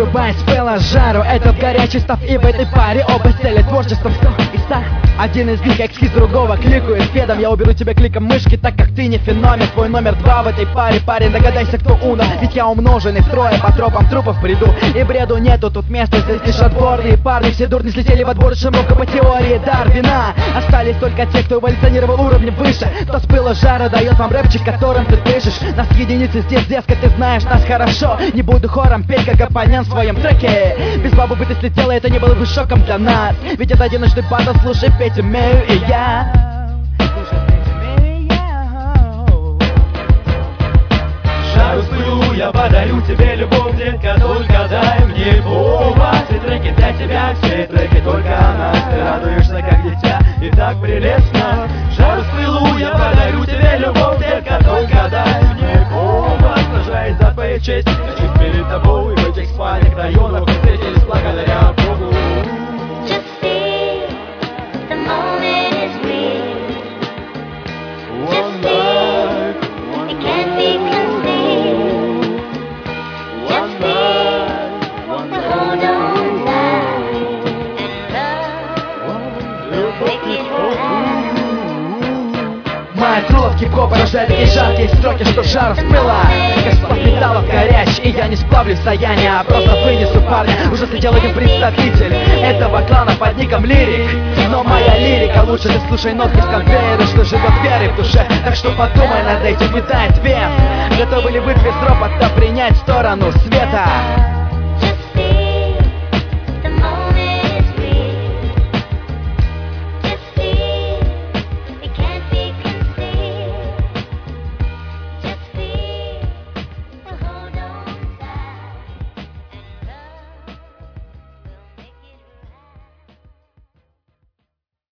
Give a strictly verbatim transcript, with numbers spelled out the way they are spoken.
вырубаясь в пыло жару. Этот горячий став и в этой паре оба цели творчеством сто и ста. Один из них экскиз другого кликает федом. Я уберу тебя кликом мышки, так как ты не феномен. Твой номер два в этой паре, парень, догадайся, кто уно. Ведь я умноженный втрое по тропам трупов бреду. И бреду нету тут места, здесь лишь отборные парни. Все дурни слетели во двор шамрука по теории Дарвина. Остались только те, кто эволюционировал уровнем выше. Кто с пыла жара дает вам рэпчик, которым ты дышишь. Нас единицы здесь, дескать, ты знаешь нас хорошо. Не буду хором петь, как оппонент в своем треке. Без бабы бы ты слетела, это не было бы шоком для нас. Ведь это одиночный батл, слушай, петь умею и я. Жару с пылу я подарю тебе любовь, детка, только дай мне повод. Все треки для тебя, все треки только нас. Ты радуешься, как дитя, и так прелестно. Жару с пылу я подарю тебе любовь, детка, только дай мне повод. Сражаясь за твою честь, хочу перед тобой. В этих спальных районах мы встретились благодаря Богу. Моя крыло в хип-хоп рождает такие жаркие строки, что жар с пыла. Как сплав металлов горячий, и я не сплавлю состояние, а просто вынесу парня. Уже слетел один представитель этого клана под ником Лирик. Но моя лирика лучше, ты слушай нотки с конвейера, что живет верой в душе. Так что подумай над этим, метай ответ. Готовы ли вы без ропота принять сторону света?